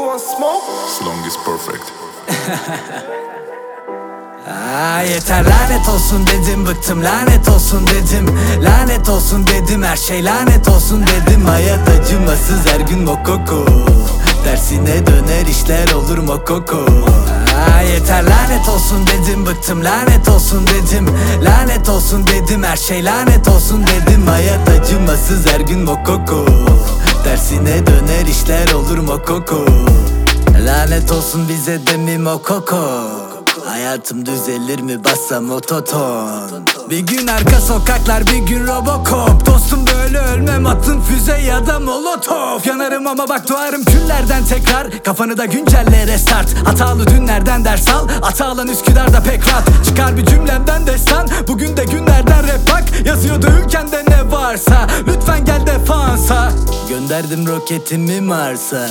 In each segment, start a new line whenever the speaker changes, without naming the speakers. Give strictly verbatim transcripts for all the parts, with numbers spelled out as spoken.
want smoke?
Slong is perfect.
Aa, yeter lanet olsun dedim, bıktım lanet olsun dedim. Lanet olsun dedim, her şey lanet olsun dedim. Hayat acımasız, her gün mokoko. Tersine döner işler olur mokoko. Aa, yeter lanet olsun dedim, bıktım lanet olsun dedim. Lanet olsun dedim, her şey lanet olsun dedim. Hayat acımasız, her gün mokoko. Tersine döner işler olur mokoko. Lanet olsun bize de mi mokoko. Hayatım düzelir mi bassam ototon. Bir gün arka sokaklar, bir gün Robocop. Dostum böyle ölmem, atın füze ya da molotof. Yanarım ama bak doğarım küllerden tekrar. Kafanı da güncelle restart. Hatalı dünlerden ders al. Atalan Üsküdar'da pek rahat. Çıkar bir cümlemden destan. Bugün de günlerden rap bak. Yazıyordu ülkende ne varsa. Lütfen gel defansa. Gönderdim roketimi Mars'a.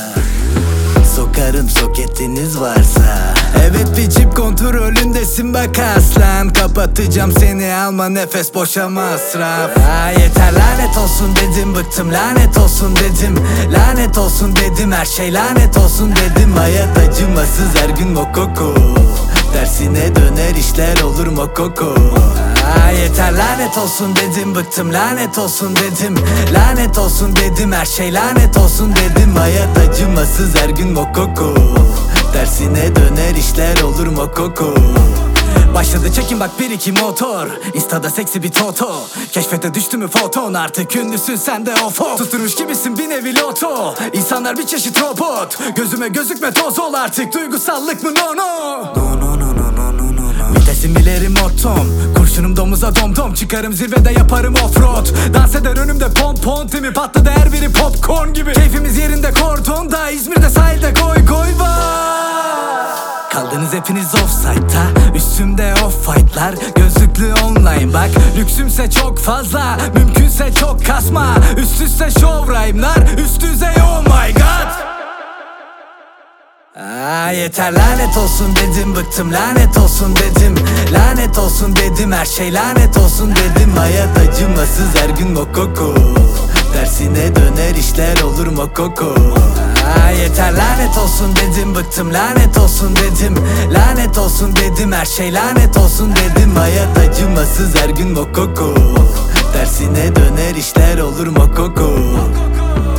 Sokarım soketiniz varsa. Evet bir çip kontrolündesin bak aslan. Kapatacağım seni, alma nefes, boşa masraf. Aa, yeter lanet olsun dedim, bıktım lanet olsun dedim. Lanet olsun dedim, her şey lanet olsun dedim. Hayat acımasız, her gün mokoko. Tersine döner işler olur mokoko. Aa, yeter lanet olsun dedim, bıktım lanet olsun dedim. Lanet olsun dedim, her şey lanet olsun dedim. Hayat acımasız, her gün mokoko. Tersine döner işler olur mokoko. Başladı çekin bak bir iki motor. Insta'da seksi bir toto. Keşfete düştü mü foton, artık ünlüsün sen de of of. Tutturmuş gibisin bir nevi loto. İnsanlar bir çeşit robot. Gözüme gözükme toz ol artık, duygusallık mı no no. No no no no no no no. Vitesim ileri mortom. Kurşunum domuza dom dom. Çıkarım zirvede yaparım offroad. Dans eder önümde pompon. Timi patladı her biri popcorn gibi. Keyfimiz yerinde kordonda. İzmir'de sahilde goy goy var. Kaldınız hepiniz offside'ta. Üstümde off fight'lar. Gözlüklü online bak. Lüksümse çok fazla. Mümkünse çok kasma. Üst üste show rhyme'lar. Üst düzey oh my god. Aa, yeter lanet olsun dedim, bıktım lanet olsun dedim. Lanet olsun dedim, her şey lanet olsun dedim. Hayat acımasız, her gün mokoko. Tersine döner işler olur mokoko. Aa, yeter lanet olsun dedim, bıktım lanet olsun dedim. Lanet olsun dedim, her şey lanet olsun dedim. Hayat acımasız, her gün mokoko. Tersine döner işler olur mokoko.